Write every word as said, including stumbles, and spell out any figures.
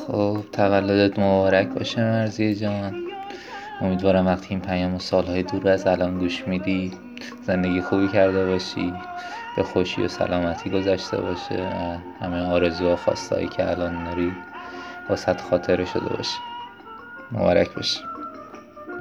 خب تولدت مبارک باشه مرزی جان. امیدوارم وقتی این پیام و سالهای دور از الان گوش میدی زندگی خوبی کرده باشی، به خوشی و سلامتی گذشته باشه و همه آرزو و خواستهایی که الان داری واسه خاطره شده باشه. مبارک باشه.